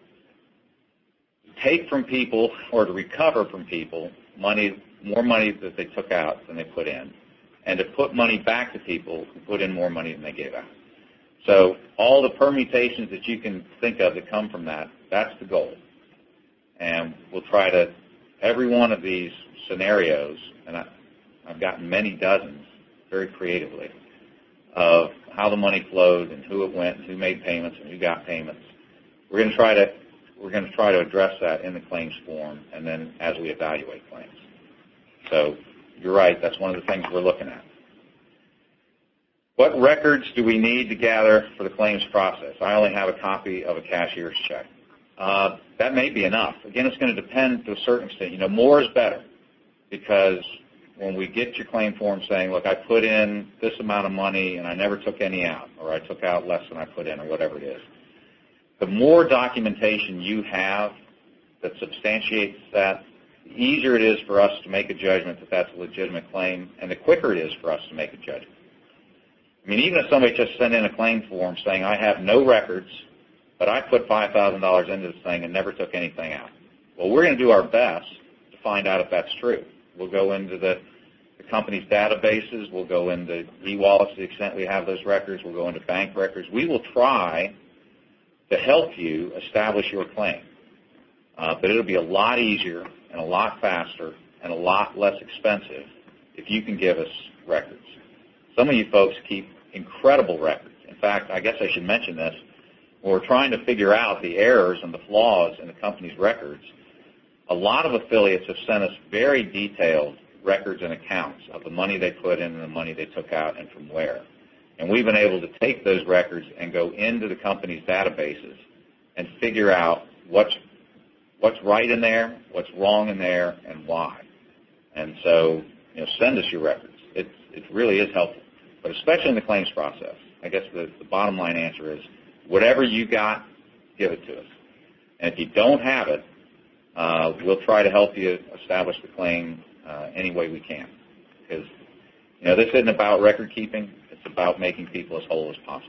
to take from people or to recover from people money, more money that they took out than they put in, and to put money back to people who put in more money than they gave out. So all the permutations that you can think of that come from that, that's the goal. And we'll try to, every one of these scenarios, and I've gotten many dozens very creatively, of how the money flowed and who it went and who made payments and who got payments. We're going to try to address that in the claims form and then as we evaluate claims. So you're right, that's one of the things we're looking at. What records do we need to gather for the claims process? I only have a copy of a cashier's check. That may be enough. Again, it's going to depend to a certain extent. You know, more is better, because when we get your claim form saying, look, I put in this amount of money and I never took any out, or I took out less than I put in, or whatever it is, the more documentation you have that substantiates that, the easier it is for us to make a judgment that that's a legitimate claim, and the quicker it is for us to make a judgment. I mean, even if somebody just sent in a claim form saying, I have no records, but I put $5,000 into this thing and never took anything out. Well, we're going to do our best to find out if that's true. We'll go into the company's databases. We'll go into e-wallets to the extent we have those records. We'll go into bank records. We will try to help you establish your claim. But it'll be a lot easier and a lot faster and a lot less expensive if you can give us records. Some of you folks keep incredible records. In fact, I guess I should mention this. When we're trying to figure out the errors and the flaws in the company's records, a lot of affiliates have sent us very detailed records and accounts of the money they put in and the money they took out and from where. And we've been able to take those records and go into the company's databases and figure out what's right in there, what's wrong in there, and why. And so, you know, send us your records. It really is helpful, but especially in the claims process. I guess the bottom line answer is whatever you got, give it to us. And if you don't have it, we'll try to help you establish the claim any way we can. Because, you know, this isn't about record keeping. It's about making people as whole as possible.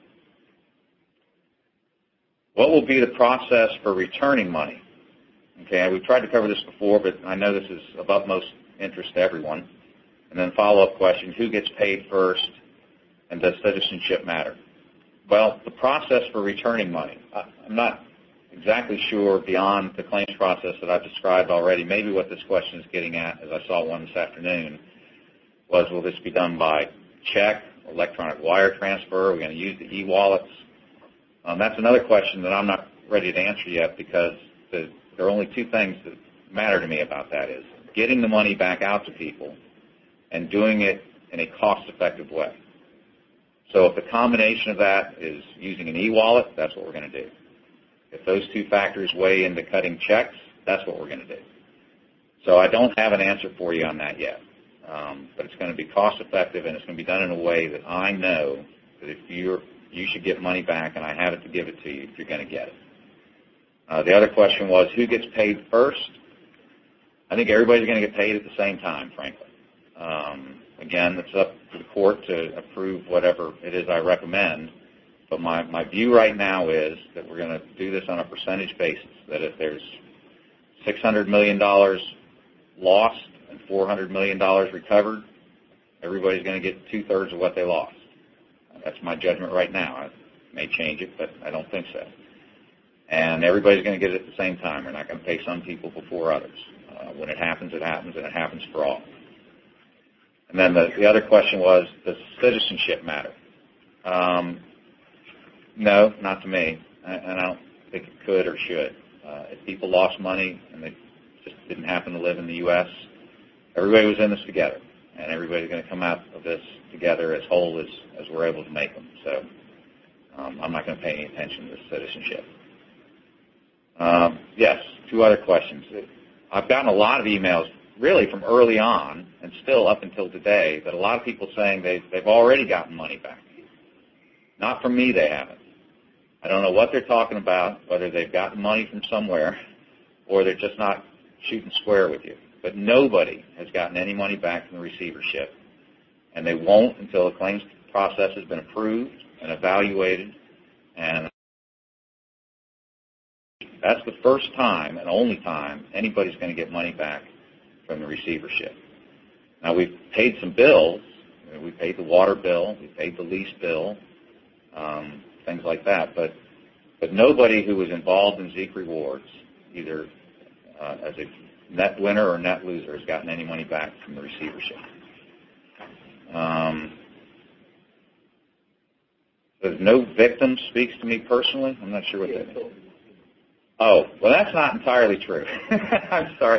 What will be the process for returning money? Okay, we've tried to cover this before, but I know this is of utmost interest to everyone. And then follow-up question, who gets paid first, and does citizenship matter? Well, the process for returning money, I'm not exactly sure beyond the claims process that I've described already. Maybe what this question is getting at, as I saw one this afternoon, was will this be done by check, electronic wire transfer? Are we going to use the e-wallets? That's another question that I'm not ready to answer yet, because there are only two things that matter to me about that, is getting the money back out to people and doing it in a cost-effective way. So if the combination of that is using an e-wallet, that's what we're going to do. If those two factors weigh into cutting checks, that's what we're going to do. So I don't have an answer for you on that yet. But it's going to be cost-effective, and it's going to be done in a way that I know that if you should get money back and I have it to give it to you, you're going to get it. The other question was, who gets paid first? I think everybody's going to get paid at the same time, frankly. Again, it's up to the court to approve whatever it is I recommend. But my view right now is that we're going to do this on a percentage basis, that if there's $600 million lost and $400 million recovered, everybody's going to get two-thirds of what they lost. That's my judgment right now. I may change it, but I don't think so. And everybody's going to get it at the same time. We're not going to pay some people before others. When it happens, and it happens for all. And then the other question was, does citizenship matter? No, not to me. And I don't think it could or should. If people lost money and they just didn't happen to live in the U.S., everybody was in this together. And everybody's going to come out of this together as whole as we're able to make them. So I'm not going to pay any attention to citizenship. Yes, two other questions. I've gotten a lot of emails really from early on and still up until today that a lot of people saying they've already gotten money back. Not from me, they haven't. I don't know what they're talking about, whether they've gotten money from somewhere or they're just not shooting square with you. But nobody has gotten any money back from the receivership, and they won't until the claims process has been approved and evaluated. And that's the first time and only time anybody's going to get money back from the receivership. Now, we've paid some bills. We paid the water bill. We paid the lease bill, things like that. But nobody who was involved in Zeek Rewards, either as a net winner or net loser, has gotten any money back from the receivership. There's no victim speaks to me personally. I'm not sure what that means. Oh, well, that's not entirely true. I'm sorry.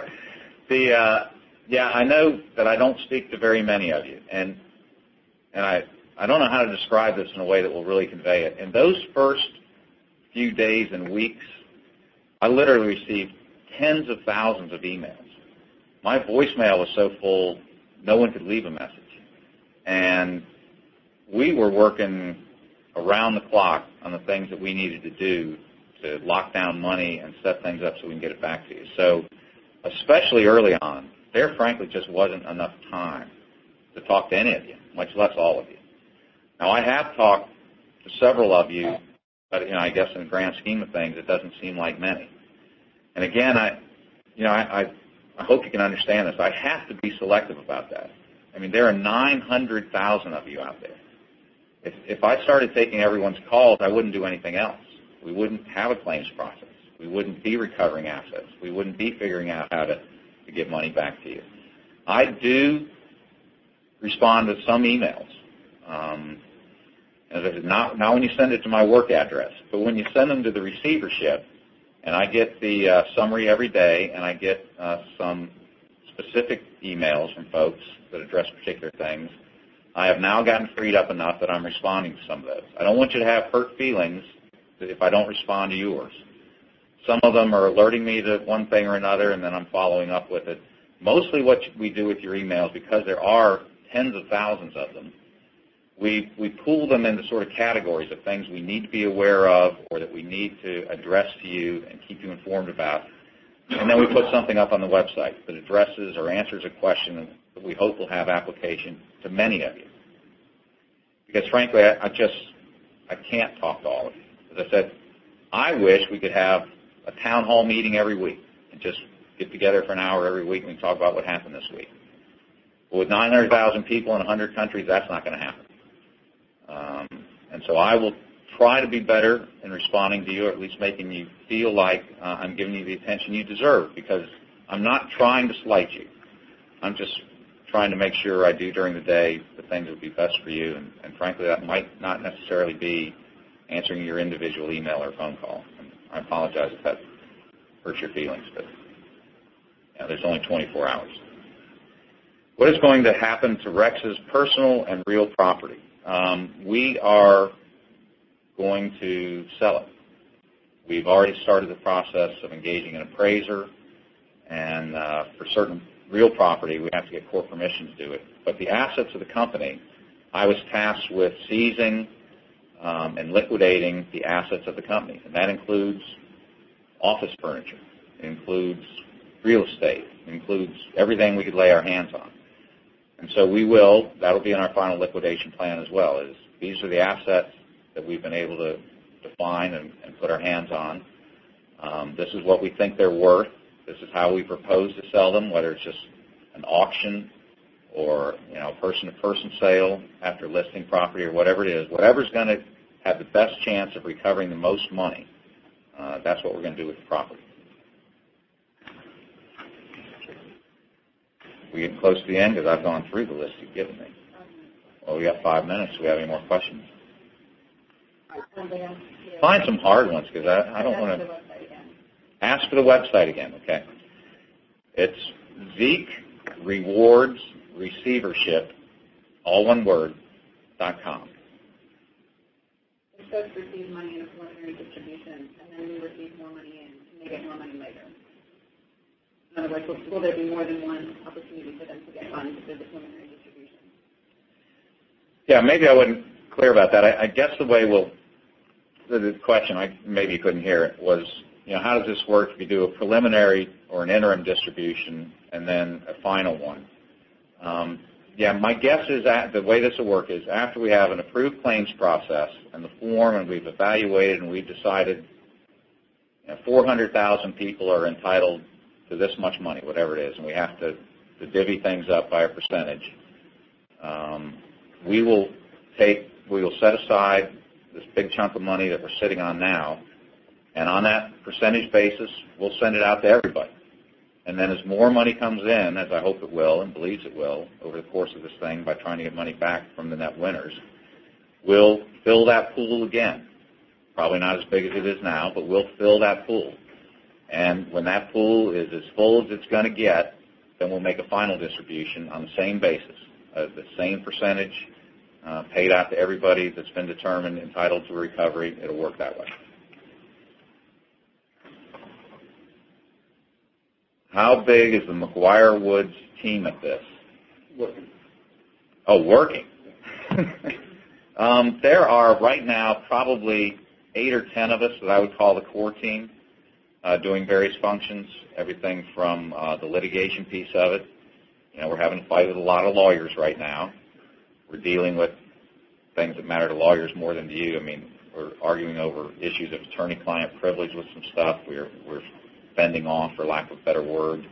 Yeah, I know that I don't speak to very many of you, and I don't know how to describe this in a way that will really convey it. In those first few days and weeks, I literally received tens of thousands of emails. My voicemail was so full, no one could leave a message. And we were working around the clock on the things that we needed to do to lock down money and set things up so we can get it back to you. So especially early on, there frankly just wasn't enough time to talk to any of you, much less all of you. Now, I have talked to several of you, but I guess in the grand scheme of things, it doesn't seem like many. And again, I hope you can understand this. I have to be selective about that. I mean, there are 900,000 of you out there. If I started taking everyone's calls, I wouldn't do anything else. We wouldn't have a claims process. We wouldn't be recovering assets. We wouldn't be figuring out how to get money back to you. I do respond to some emails. As I said, not when you send it to my work address, but when you send them to the receivership, and I get the summary every day, and I get some specific emails from folks that address particular things, I have now gotten freed up enough that I'm responding to some of those. I don't want you to have hurt feelings if I don't respond to yours. Some of them are alerting me to one thing or another, and then I'm following up with it. Mostly what we do with your emails, because there are tens of thousands of them, we pool them into sort of categories of things we need to be aware of or that we need to address to you and keep you informed about. And then we put something up on the website that addresses or answers a question that we hope will have application to many of you. Because frankly, I can't talk to all of you. As I said, I wish we could have a town hall meeting every week and just get together for an hour every week and we can talk about what happened this week. But with 900,000 people in 100 countries, that's not going to happen. And so I will try to be better in responding to you, or at least making you feel like I'm giving you the attention you deserve, because I'm not trying to slight you. I'm just trying to make sure I do during the day the things that would be best for you, and frankly, that might not necessarily be answering your individual email or phone call. And I apologize if that hurts your feelings, but there's only 24 hours. What is going to happen to Rex's personal and real property? We are going to sell it. We've already started the process of engaging an appraiser, and for certain real property, we have to get court permission to do it. But the assets of the company, I was tasked with seizing and liquidating the assets of the company, and that includes office furniture, it includes real estate, it includes everything we could lay our hands on. And so that'll be in our final liquidation plan as well, is these are the assets that we've been able to define and put our hands on. This is what we think they're worth. This is how we propose to sell them, whether it's just an auction or person-to-person sale after listing property or whatever it is. Whatever's going to have the best chance of recovering the most money, that's what we're going to do with the property. We're getting close to the end because I've gone through the list you've given me. Well, we got 5 minutes. Do we have any more questions? Find some hard ones, because I don't want to. Ask for the website again, okay? It's Zeek Rewards Receivership, all one word, .com. We're supposed to receive money in a preliminary distribution, and then we receive more money in, and they get more money later. In other words, will there be more than one opportunity for them to get funds through the preliminary distribution? Yeah, maybe I wasn't clear about that. I guess the way we'll the question, maybe you couldn't hear it, was, how does this work if you do a preliminary or an interim distribution and then a final one? My guess is that the way this will work is after we have an approved claims process and the form, and we've evaluated and we've decided 400,000 people are entitled to this much money, whatever it is, and we have to divvy things up by a percentage. We will set aside this big chunk of money that we're sitting on now, and on that percentage basis, we'll send it out to everybody. And then as more money comes in, as I hope it will and believes it will over the course of this thing by trying to get money back from the net winners, we'll fill that pool again. Probably not as big as it is now, but we'll fill that pool. And when that pool is as full as it's going to get, then we'll make a final distribution on the same basis, the same percentage paid out to everybody that's been determined entitled to recovery. It'll work that way. How big is the McGuire Woods team at this? Working. Oh, working. There are right now probably 8 or 10 of us that I would call the core team doing various functions, everything from the litigation piece of it. We're having to fight with a lot of lawyers right now. We're dealing with things that matter to lawyers more than to you. I mean, we're arguing over issues of attorney-client privilege with some stuff. We're fending off, for lack of a better word,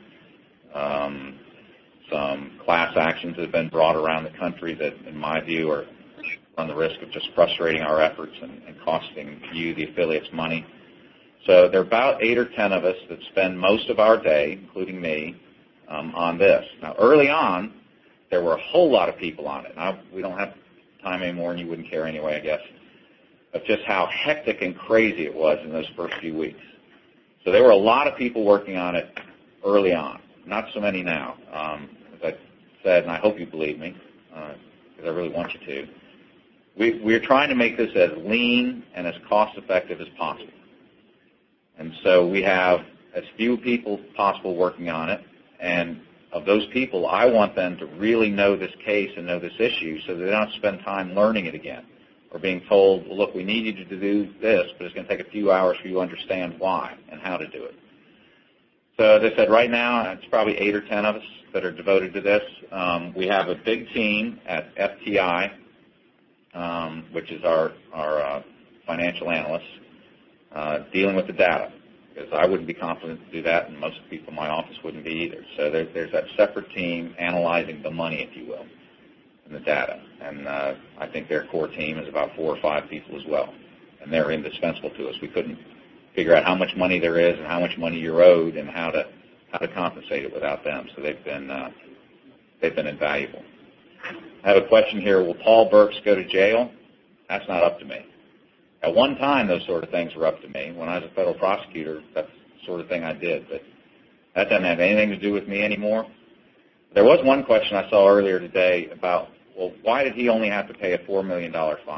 some class actions that have been brought around the country that, in my view, are run the risk of just frustrating our efforts and costing you, the affiliates, money. So there are about 8 or 10 of us that spend most of our day, including me, on this. Now, early on, there were a whole lot of people on it. Now, we don't have time anymore, and you wouldn't care anyway, I guess, of just how hectic and crazy it was in those first few weeks. So there were a lot of people working on it early on, not so many now. As I said, and I hope you believe me, because I really want you to, we're trying to make this as lean and as cost-effective as possible. And so we have as few people possible working on it, and of those people, I want them to really know this case and know this issue so that they don't have to spend time learning it again or being told, well, look, we need you to do this, but it's going to take a few hours for you to understand why and how to do it. So as I said, right now, it's probably 8 or 10 of us that are devoted to this. We have a big team at FTI, which is our financial analysts, dealing with the data, because I wouldn't be confident to do that, and most people in my office wouldn't be either. So there's that separate team analyzing the money, if you will, and the data. And I think their core team is about 4 or 5 people as well, and they're indispensable to us. We couldn't figure out how much money there is and how much money you're owed and how to compensate it without them. So they've been invaluable. I have a question here. Will Paul Burks go to jail? That's not up to me. At one time, those sort of things were up to me. When I was a federal prosecutor, that's the sort of thing I did. But that doesn't have anything to do with me anymore. There was one question I saw earlier today about, well, why did he only have to pay a $4 million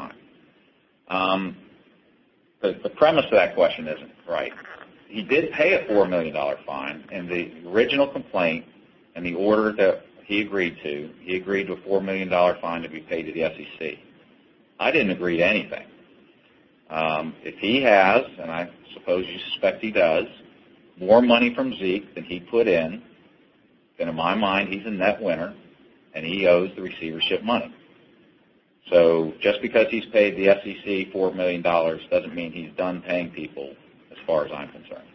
fine? The premise of that question isn't right. He did pay a $4 million fine in the original complaint and the order that he agreed to. He agreed to a $4 million fine to be paid to the SEC. I didn't agree to anything. If he has, and I suppose you suspect he does, more money from Zeke than he put in, then in my mind he's a net winner, and he owes the receivership money. So just because he's paid the SEC $4 million doesn't mean he's done paying people as far as I'm concerned.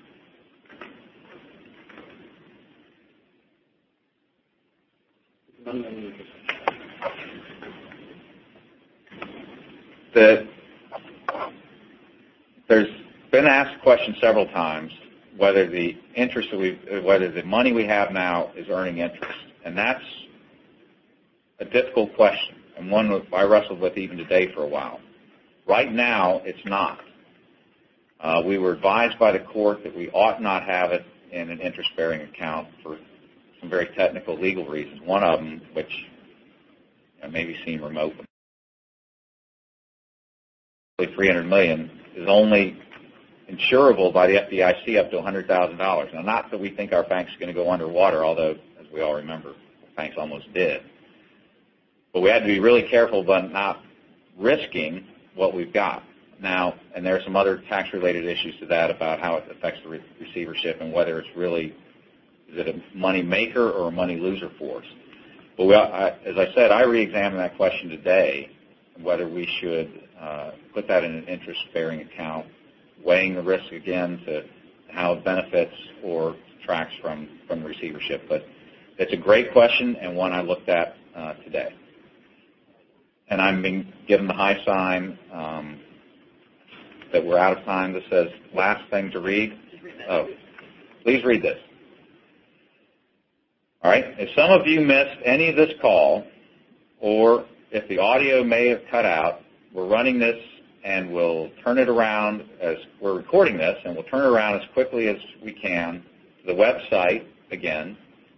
There's been asked a question several times whether the whether the money we have now is earning interest, and that's a difficult question, and one that I wrestled with even today for a while. Right now, it's not. We were advised by the court that we ought not have it in an interest-bearing account for some very technical legal reasons. One of them, which maybe seem remote, but $300 million is only insurable by the FDIC up to $100,000. Now, not that we think our bank's going to go underwater, although, as we all remember, banks almost did. But we had to be really careful about not risking what we've got. Now, and there are some other tax-related issues to that about how it affects the receivership and whether it's really, is it a money maker or a money loser for us? But as I said, I re-examined that question today, whether we should put that in an interest-bearing account, weighing the risk again to how it benefits or detracts from the receivership. But it's a great question and one I looked at today. And I'm being given the high sign that we're out of time that says last thing to read. Oh, please read this. All right. If some of you missed any of this call, or if the audio may have cut out, we're running this and we'll turn it around as we're recording this, and we'll turn it around as quickly as we can to the website again,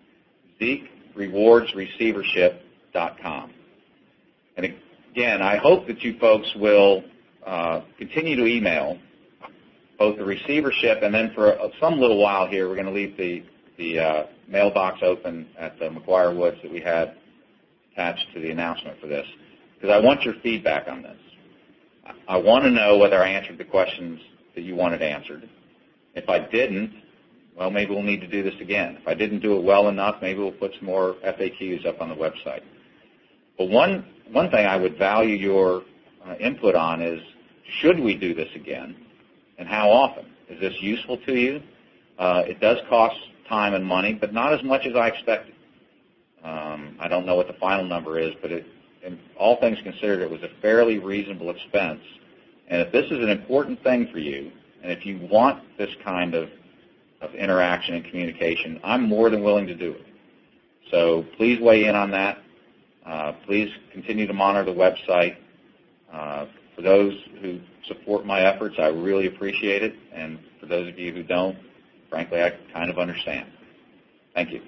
ZekeRewardsReceivership.com. And again, I hope that you folks will continue to email both the receivership, and then for some little while here, we're going to leave the mailbox open at the McGuire Woods that we had attached to the announcement for this, because I want your feedback on this. I want to know whether I answered the questions that you wanted answered. If I didn't, well, maybe we'll need to do this again. If I didn't do it well enough, maybe we'll put some more FAQs up on the website. But one thing I would value your input on is, should we do this again, and how often? Is this useful to you? It does cost time and money, but not as much as I expected. I don't know what the final number is, but in all things considered, it was a fairly reasonable expense. And if this is an important thing for you, and if you want this kind of interaction and communication, I'm more than willing to do it. So please weigh in on that. Please continue to monitor the website. For those who support my efforts, I really appreciate it. And for those of you who don't, frankly, I kind of understand. Thank you.